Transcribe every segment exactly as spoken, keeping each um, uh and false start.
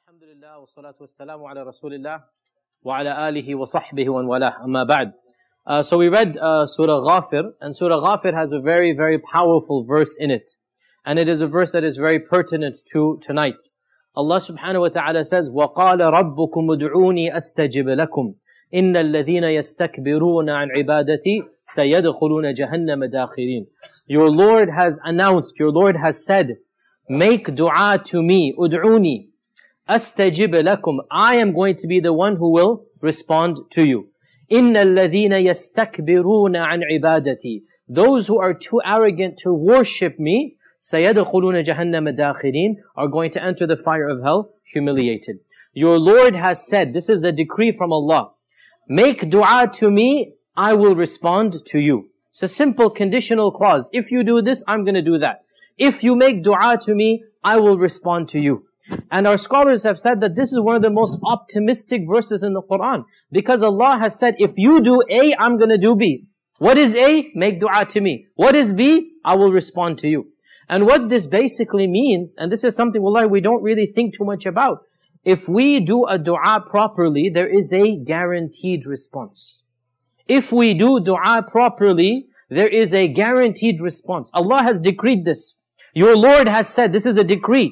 Alhamdulillah wa salatu wassalamu ala rasulillah wa ala alihi wa sahbihi wa walah, amma ba'd. Uh, so we read uh, Surah Ghafir, and Surah Ghafir has a very, very powerful verse in it. And it is a verse that is very pertinent to tonight. Allah subhanahu wa ta'ala says, وَقَالَ رَبُّكُمُ ادْعُونِي أَسْتَجِبْ لَكُمْ إِنَّ الَّذِينَ يَسْتَكْبِرُونَ عَنْ عِبَادَتِي سَيَدْخُلُونَ جَهَنَّمَ دَاخِرِينَ. Your Lord has announced, your Lord has said, make dua to me, ud'uni, astajib lakum. I am going to be the one who will respond to you. Inna alladhina yastakbiruna an ibadati. Those who are too arrogant to worship me, sayadkhuluna jahannama dakhirin, are going to enter the fire of hell humiliated. Your Lord has said, this is a decree from Allah, make dua to me, I will respond to you. It's a simple conditional clause. If you do this, I'm going to do that. If you make dua to me, I will respond to you. And our scholars have said that this is one of the most optimistic verses in the Quran. Because Allah has said, if you do A, I'm going to do B. What is A? Make dua to me. What is B? I will respond to you. And what this basically means, and this is something, wallahi, we don't really think too much about. If we do a dua properly, there is a guaranteed response. If we do dua properly, there is a guaranteed response. Allah has decreed this. Your Lord has said, this is a decree.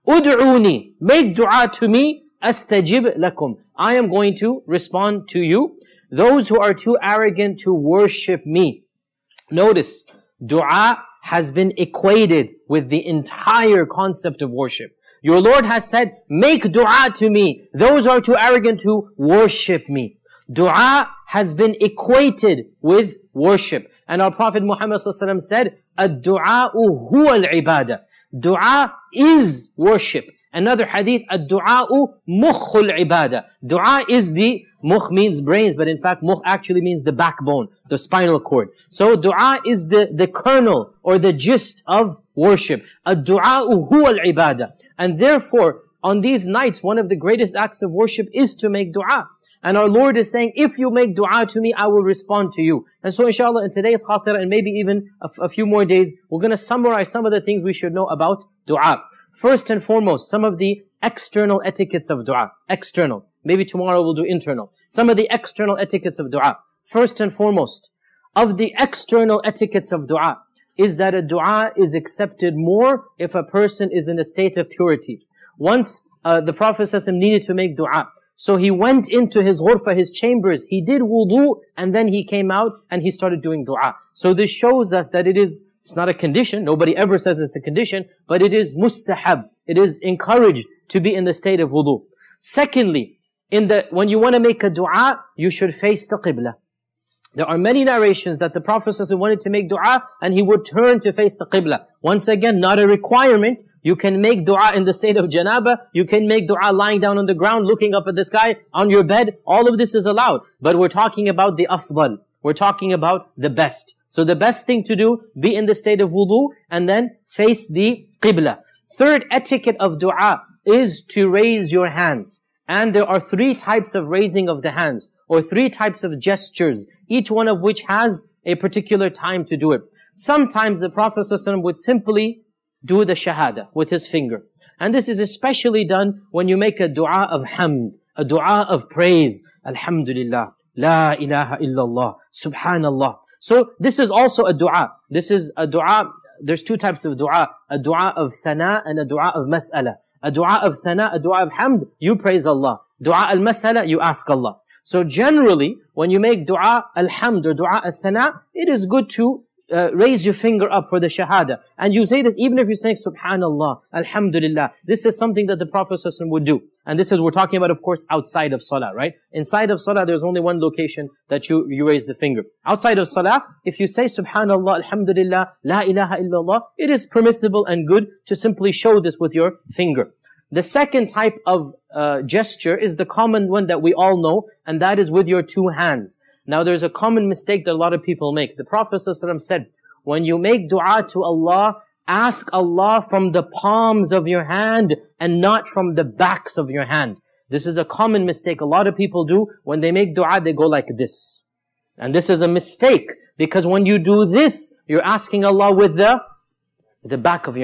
Ud'uni, make dua to me, astajib lakum. I am going to respond to you. Those who are too arrogant to worship me. Notice, dua has been equated with the entire concept of worship. Your Lord has said, make dua to me. Those who are too arrogant to worship me. Dua has been equated with worship. And our Prophet Muhammad sallallahu alaihi wasallam said, ad-du'a'u huwa al-ibadah. Dua is worship. Another hadith, ad-du'a'u mukhul ibadah. Dua is the, mukh means brains, but in fact mukh actually means the backbone, the spinal cord. So dua is the, the kernel or the gist of worship. Ad-du'a'u huwa al-ibadah. And therefore, on these nights, one of the greatest acts of worship is to make dua. And our Lord is saying, if you make dua to me, I will respond to you. And so inshallah, in today's khatira, and maybe even a, a few more days, we're going to summarize some of the things we should know about dua. First and foremost, some of the external etiquettes of dua. External. Maybe tomorrow we'll do internal. Some of the external etiquettes of dua. First and foremost, of the external etiquettes of dua, is that a dua is accepted more if a person is in a state of purity. Once uh, the Prophet ﷺ needed to make dua. So he went into his ghurfa, his chambers, he did wudu, and then he came out and he started doing dua. So this shows us that it is, it's not a condition, nobody ever says it's a condition, but it is mustahab, it is encouraged to be in the state of wudu. Secondly, in the, when you want to make a dua, you should face the qibla. There are many narrations that the Prophet ﷺ wanted to make dua and he would turn to face the qibla. Once again, not a requirement. You can make dua in the state of janaba. You can make dua lying down on the ground, looking up at the sky, on your bed. All of this is allowed. But we're talking about the afdal. We're talking about the best. So the best thing to do, be in the state of wudu and then face the qibla. Third etiquette of dua is to raise your hands. And there are three types of raising of the hands, or three types of gestures, each one of which has a particular time to do it. Sometimes the Prophet ﷺ would simply do the shahada with his finger. And this is especially done when you make a dua of hamd, a dua of praise. Alhamdulillah, la ilaha illallah, subhanallah. So this is also a dua. This is a dua, there's two types of dua, a dua of thana and a dua of mas'ala. A dua of thana, a dua of hamd, you praise Allah. Dua al-mas'ala, you ask Allah. So generally, when you make dua al-hamd or dua al-thana, it is good to uh, raise your finger up for the shahada. And you say this even if you're saying subhanallah, alhamdulillah. This is something that the Prophet ﷺ would do. And this is, we're talking about, of course, outside of salah, right? Inside of salah, there's only one location that you, you raise the finger. Outside of salah, if you say subhanallah, alhamdulillah, la ilaha illallah, it is permissible and good to simply show this with your finger. The second type of uh, gesture is the common one that we all know, and that is with your two hands. Now there's a common mistake that a lot of people make. The Prophet ﷺ said, when you make dua to Allah, ask Allah from the palms of your hand and not from the backs of your hand. This is a common mistake a lot of people do. When they make dua, they go like this. And this is a mistake, because when you do this, you're asking Allah with the, the back of your hand.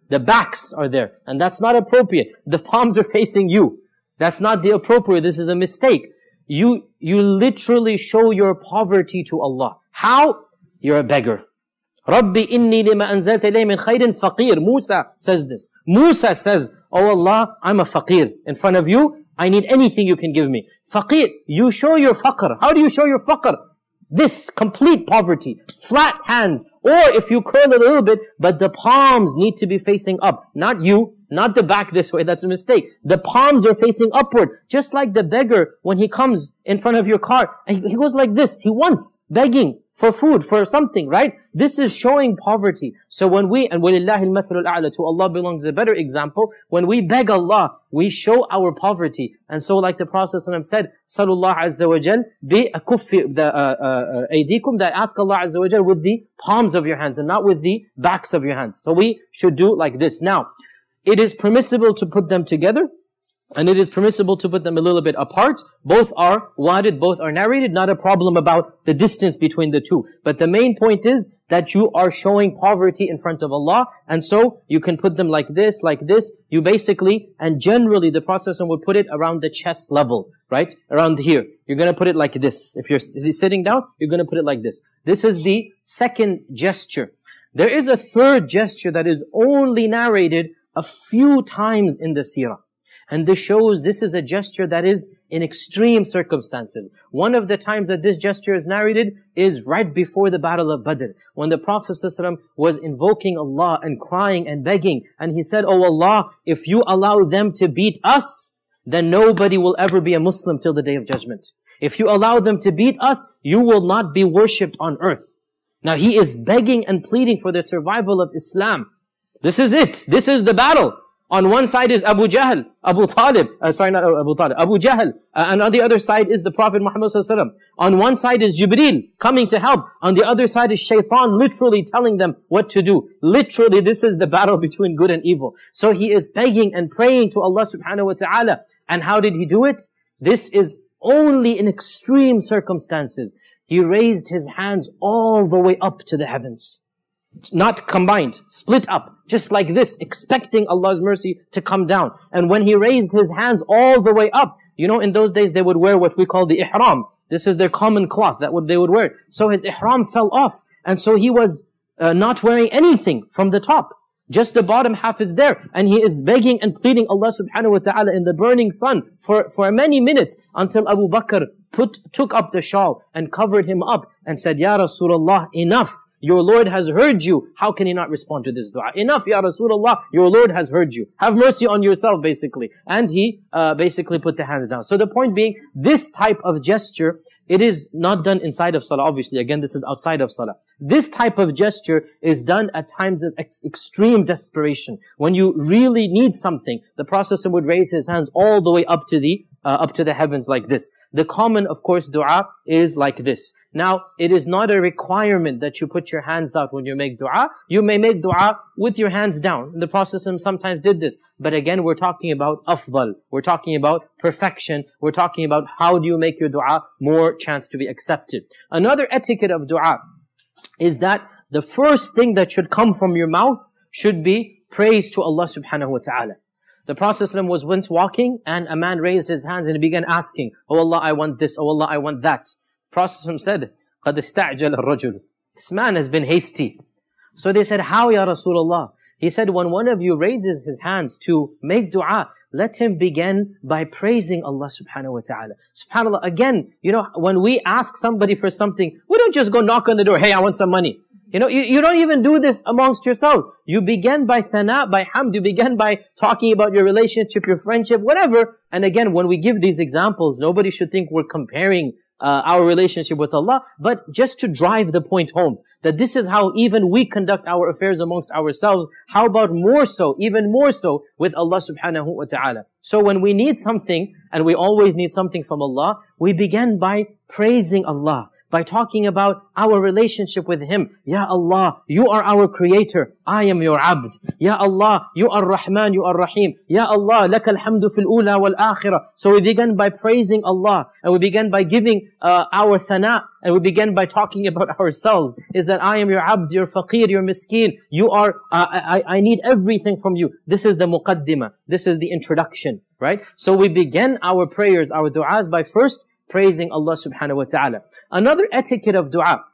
The backs are there. And that's not appropriate. The palms are facing you. That's not the appropriate. This is a mistake. You, you literally show your poverty to Allah. How? You're a beggar. Rabbi inni lima anzalta ilayya min khayrin faqir. Musa says this. Musa says, oh Allah, I'm a faqir. In front of you, I need anything you can give me. Faqir, you show your faqr. How do you show your faqr? This complete poverty, flat hands, or if you curl a little bit, but the palms need to be facing up. Not you, not the back this way, that's a mistake. The palms are facing upward. Just like the beggar, when he comes in front of your car, and he goes like this, he wants, begging for food, for something, right? This is showing poverty. So when we, and وَلِلَّهِ الْمَثْلُ الْأَعْلَى, to Allah belongs a better example, when we beg Allah, we show our poverty. And so like the Prophet ﷺ said, صَلُوا اللَّهَ عَزَّ وَجَلْ بِأَكُفِّ أَيْدِيكُمْ, that ask Allah Azza wa Jal with the palms of your hands and not with the backs of your hands. So we should do like this. Now, it is permissible to put them together, and it is permissible to put them a little bit apart. Both are warid, both are narrated. Not a problem about the distance between the two. But the main point is that you are showing poverty in front of Allah. And so you can put them like this, like this. You basically, and generally the Prophet would put it around the chest level, right? Around here. You're going to put it like this. If you're sitting down, you're going to put it like this. This is the second gesture. There is a third gesture that is only narrated a few times in the seerah. And this shows this is a gesture that is in extreme circumstances. One of the times that this gesture is narrated is right before the Battle of Badr, when the Prophet ﷺ was invoking Allah and crying and begging. And he said, oh Allah, if you allow them to beat us, then nobody will ever be a Muslim till the Day of Judgment. If you allow them to beat us, you will not be worshipped on earth. Now he is begging and pleading for the survival of Islam. This is it. This is the battle. On one side is Abu Jahl, Abu Talib, uh, sorry, not Abu Talib, Abu Jahl. Uh, and on the other side is the Prophet Muhammad sallallahu alaihi wasallam. On one side is Jibreel coming to help. On the other side is Shaitan literally telling them what to do. Literally, this is the battle between good and evil. So he is begging and praying to Allah subhanahu wa ta'ala. And how did he do it? This is only in extreme circumstances. He raised his hands all the way up to the heavens. Not combined, split up, just like this, expecting Allah's mercy to come down. And when he raised his hands all the way up, you know, in those days they would wear what we call the ihram. This is their common cloth that would they would wear. So his ihram fell off, and so he was uh, not wearing anything from the top. Just the bottom half is there, and he is begging and pleading Allah subhanahu wa ta'ala in the burning sun for, for many minutes, until Abu Bakr put, took up the shawl and covered him up and said, Ya Rasulullah, enough. Your Lord has heard you. How can he not respond to this dua? Enough, Ya Rasulullah. Your Lord has heard you. Have mercy on yourself, basically. And he uh, basically put the hands down. So the point being, this type of gesture, it is not done inside of salah, obviously. Again, this is outside of salah. This type of gesture is done at times of ex extreme desperation. When you really need something, the Prophet would raise his hands all the way up to the uh, up to the heavens like this. The common, of course, dua is like this. Now, it is not a requirement that you put your hands out when you make dua. You may make dua with your hands down. The Prophet sometimes did this. But again, we're talking about afdal. We're talking about perfection. We're talking about how do you make your dua more chance to be accepted. Another etiquette of dua is that the first thing that should come from your mouth should be praise to Allah subhanahu wa ta'ala. The Prophet ﷺ was once walking, and a man raised his hands and he began asking, oh Allah, I want this, oh Allah, I want that. The Prophet ﷺ said, قَدْ اسْتَعْجَلَ الرَّجُلُ. This man has been hasty. So they said, how ya Rasulullah? He said, when one of you raises his hands to make dua, let him begin by praising Allah subhanahu wa ta'ala. SubhanAllah, again, you know, when we ask somebody for something, we don't just go knock on the door, hey, I want some money. You know, you, you don't even do this amongst yourself. You begin by thana, by hamd. You begin by talking about your relationship, your friendship, whatever. And again, when we give these examples, nobody should think we're comparing uh, our relationship with Allah, but just to drive the point home, that this is how even we conduct our affairs amongst ourselves. How about more so, even more so, with Allah subhanahu wa ta'ala. So when we need something, and we always need something from Allah, we begin by praising Allah, by talking about our relationship with Him. Ya Allah, you are our creator. I am your abd. Ya Allah, you are Rahman, you are Rahim. Ya Allah, laka alhamdu fil ula wal akhirah. So we begin by praising Allah, and we begin by giving uh, our thana, and we begin by talking about ourselves. Is that I am your abd, your faqir, your miskeen. You are, uh, I, I need everything from you. This is the muqaddimah. This is the introduction, right? So we begin our prayers, our du'as by first praising Allah subhanahu wa ta'ala. Another etiquette of dua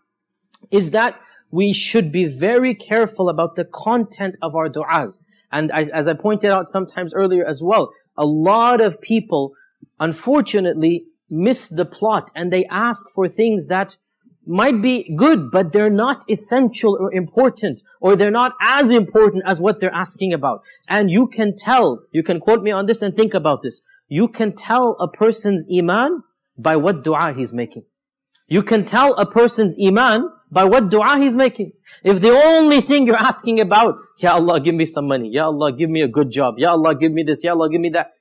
is that we should be very careful about the content of our du'as. And as, as I pointed out sometimes earlier as well, a lot of people, unfortunately, miss the plot and they ask for things that might be good, but they're not essential or important, or they're not as important as what they're asking about. And you can tell, you can quote me on this and think about this. You can tell a person's iman by what dua he's making. You can tell a person's iman by what dua he's making. If the only thing you're asking about, Ya Allah, give me some money. Ya Allah, give me a good job. Ya Allah, give me this. Ya Allah, give me that.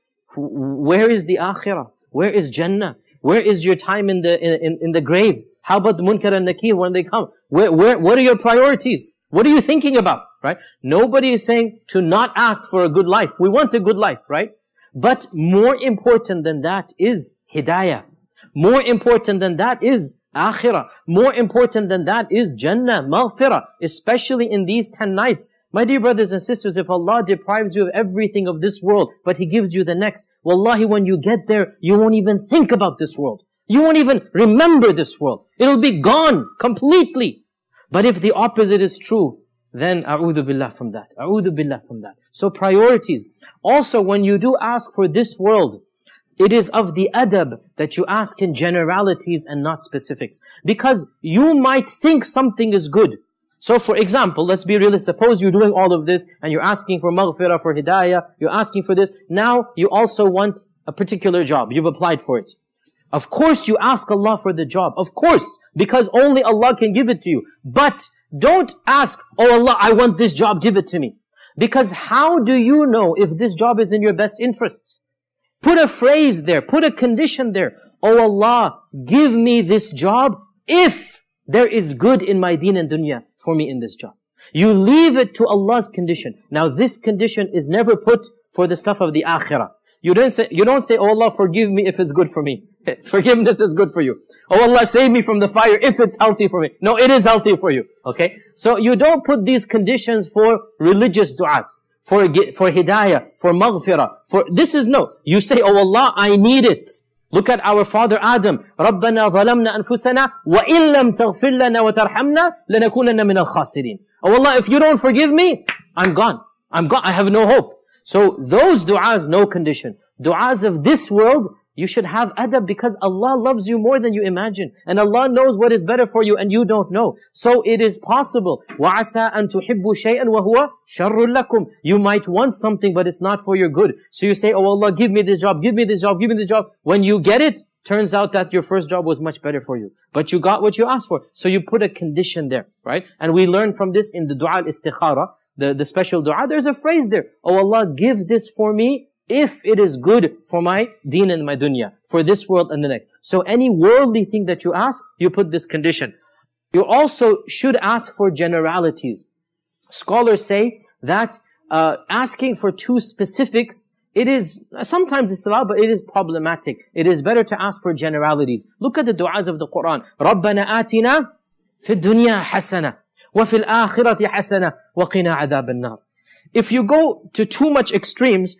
Where is the akhirah? Where is Jannah? Where is your time in the in, in, in the grave? How about the munkar and nakir when they come? Where, where, what are your priorities? What are you thinking about? Right? Nobody is saying to not ask for a good life. We want a good life, right? But more important than that is hidayah. More important than that is akhirah. More important than that is Jannah, maghfirah, especially in these ten nights. My dear brothers and sisters, if Allah deprives you of everything of this world, but He gives you the next, wallahi, when you get there, you won't even think about this world. You won't even remember this world. It'll be gone completely. But if the opposite is true, then a'udhu billah from that. A'udhu billah from that. So priorities. Also, when you do ask for this world, it is of the adab that you ask in generalities and not specifics. Because you might think something is good. So for example, let's be real. Suppose you're doing all of this and you're asking for maghfirah, for hidayah, you're asking for this. Now you also want a particular job. You've applied for it. Of course you ask Allah for the job. Of course. Because only Allah can give it to you. But don't ask, oh Allah, I want this job, give it to me. Because how do you know if this job is in your best interests? Put a phrase there, put a condition there. Oh Allah, give me this job if there is good in my deen and dunya for me in this job. You leave it to Allah's condition. Now this condition is never put for the stuff of the akhirah. You don't say, you don't say, oh Allah, forgive me if it's good for me. Forgiveness is good for you. Oh Allah, save me from the fire if it's healthy for me. No, it is healthy for you. Okay? So you don't put these conditions for religious du'as. For, for hidayah, for maghfirah, for, this is no. You say, oh Allah, I need it. Look at our father Adam. رَبَّنَا ظَلَمْنَا أَنفُسَنَا وَإِن لَمْ تَغْفِرْ لَنَا وَتَرْحَمْنَا لَنَكُونَنَّ مِنَ الْخَاسِرِينَ. Oh Allah, if you don't forgive me, I'm gone. I'm gone. I have no hope. So those du'as, no condition. Du'as of this world, you should have adab because Allah loves you more than you imagine. And Allah knows what is better for you and you don't know. So it is possible. وَعَسَىٰ أَن تُحِبُّوا شَيْئًا وَهُوَ شَرٌّ لَكُمْ. You might want something but it's not for your good. So you say, oh Allah, give me this job, give me this job, give me this job. When you get it, turns out that your first job was much better for you. But you got what you asked for. So you put a condition there, right? And we learn from this in the dua al-istikhara, the, the special dua. There's a phrase there. Oh Allah, give this for me if it is good for my deen and my dunya, for this world and the next. So any worldly thing that you ask, you put this condition. You also should ask for generalities. Scholars say that uh, asking for two specifics, it is, sometimes it's allowed, but it is problematic. It is better to ask for generalities. Look at the du'as of the Quran. رَبَّنَا آتِنَا فِي الدُّنْيَا حَسَنَةً وَفِي الْآخِرَةِ حَسَنَةً وَقِنَا عَذَابَ النَّارِ. If you go to too much extremes,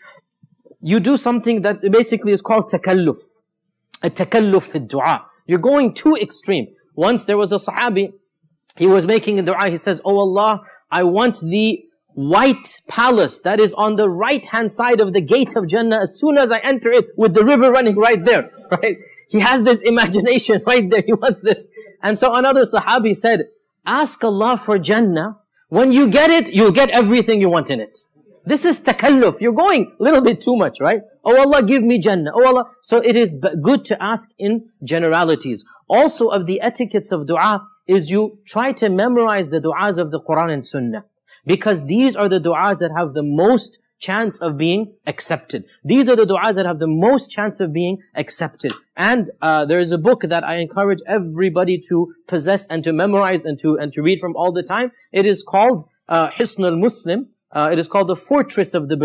you do something that basically is called takalluf. A takalluf fi dua. You're going too extreme. Once there was a sahabi, he was making a dua, he says, oh Allah, I want the white palace that is on the right hand side of the gate of Jannah as soon as I enter it with the river running right there. Right? He has this imagination right there, he wants this. And so another sahabi said, ask Allah for Jannah. When you get it, you'll get everything you want in it. This is takalluf. You're going a little bit too much, right? Oh Allah, give me Jannah. Oh Allah. So it is good to ask in generalities. Also of the etiquettes of dua is you try to memorize the du'as of the Quran and Sunnah. Because these are the du'as that have the most chance of being accepted. These are the du'as that have the most chance of being accepted. And uh, there is a book that I encourage everybody to possess and to memorize and to, and to read from all the time. It is called uh, Hisn al-Muslim. Uh, it is called the Fortress of the Believer.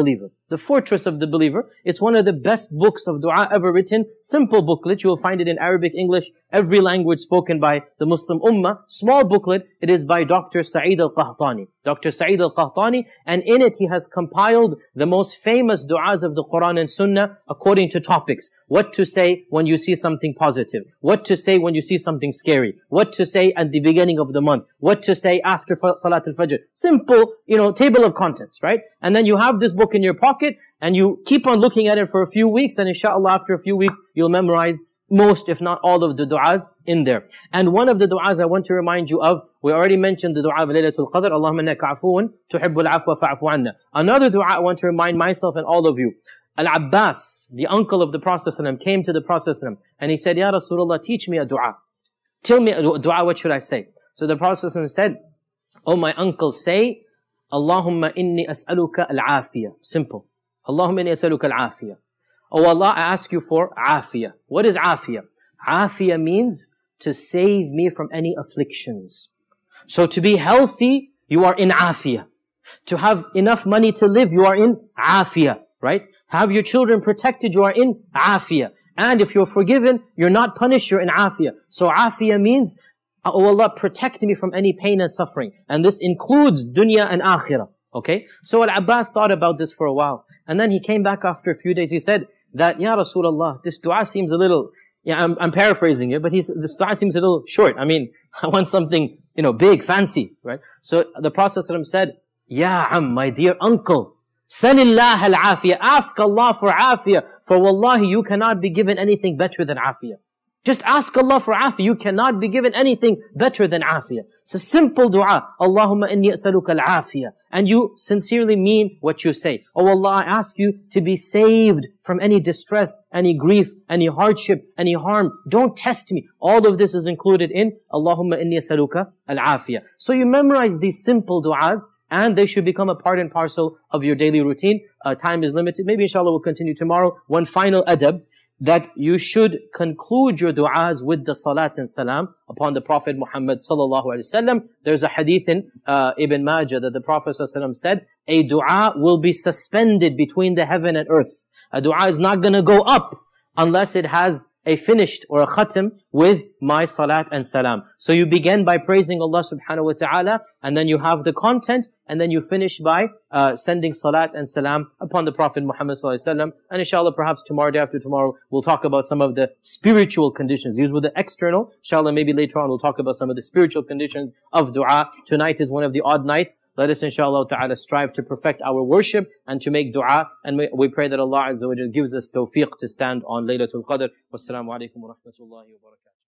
the fortress of the believer. It's one of the best books of dua ever written. Simple booklet. You will find it in Arabic, English, every language spoken by the Muslim Ummah. Small booklet. It is by Doctor Sa'id al-Qahtani. Doctor Sa'id al-Qahtani. And in it, he has compiled the most famous du'as of the Quran and Sunnah according to topics. What to say when you see something positive. What to say when you see something scary. What to say at the beginning of the month. What to say after Salat al-Fajr. Simple, you know, table of contents, right? And then you have this book in your pocket and you keep on looking at it for a few weeks, and inshallah after a few weeks you'll memorize most, if not all, of the du'as in there. And one of the du'as I want to remind you of, we already mentioned the du'a of Laylatul Qadr, Allahumma innaka afuun tuhibbul afwa fa'fu anna. Another du'a I want to remind myself and all of you. Al-Abbas, the uncle of the Prophet ﷺ, came to the Prophet ﷺ and he said, Ya Rasulullah, teach me a du'a. Tell me a du'a, what should I say? So the Prophet ﷺ said, oh my uncle, say, Allahumma inni as'aluka al-afiyah. Simple. Allahumma inni as'aluka al-afiyah. Oh Allah, I ask you for afiyah. What is afiyah? Afiyah means to save me from any afflictions. So to be healthy, you are in afiyah. To have enough money to live, you are in afiyah, right? Have your children protected, you are in afiyah. And if you're forgiven, you're not punished, you're in afiyah. So afiyah means, oh Allah, protect me from any pain and suffering. And this includes dunya and akhirah. Okay? So Al-Abbas thought about this for a while. And then he came back after a few days. He said that, Ya Rasulullah, this dua seems a little, yeah, I'm, I'm paraphrasing it, but he's, this dua seems a little short. I mean, I want something, you know, big, fancy, right? So the Prophet ﷺ said, Ya Am, my dear uncle, Salillah al-afiyah. Ask Allah for afiyah. For wallahi, you cannot be given anything better than afiyah. Just ask Allah for afiyah. You cannot be given anything better than afiyah. It's a simple dua. Allahumma inni as'aluka al-afiyah. And you sincerely mean what you say. Oh Allah, I ask you to be saved from any distress, any grief, any hardship, any harm. Don't test me. All of this is included in Allahumma inni as'aluka al-afiyah. So you memorize these simple duas, and they should become a part and parcel of your daily routine. Uh, time is limited. Maybe inshallah we'll continue tomorrow. One final adab, that you should conclude your du'as with the salat and salam upon the Prophet Muhammad sallallahu alaihi wasallam. There's a hadith in uh, Ibn Majah that the Prophet sallallahu alaihi wasallam said, a du'a will be suspended between the heaven and earth. A du'a is not going to go up unless it has a finished or a khatam with my salat and salam. So you begin by praising Allah subhanahu wa ta'ala, and then you have the content, and then you finish by uh, sending salat and salam upon the Prophet Muhammad sallallahu alaihi wasallam. And inshallah, perhaps tomorrow, day after tomorrow, we'll talk about some of the spiritual conditions. These were the external. Inshallah, maybe later on we'll talk about some of the spiritual conditions of dua. Tonight is one of the odd nights. Let us inshallah ta'ala strive to perfect our worship and to make dua. And we, we pray that Allah Azza wa Jalla gives us tawfiq to stand on Laylatul Qadr. Wassalamu alaikum wa rahmatullahi wa barakatuh.